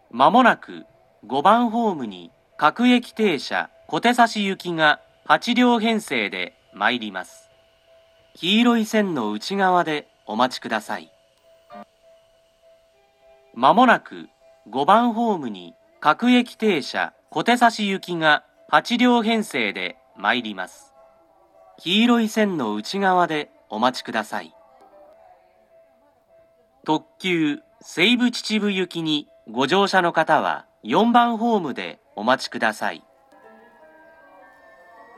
まもなく5番ホームに各駅停車小手指行きが8両編成で参ります。黄色い線の内側でお待ちください。まもなく5番ホームに各駅停車小手指行きが8両編成で参ります。黄色い線の内側でお待ちください。特急西武秩父行きにご乗車の方は4番ホームでお待ちください。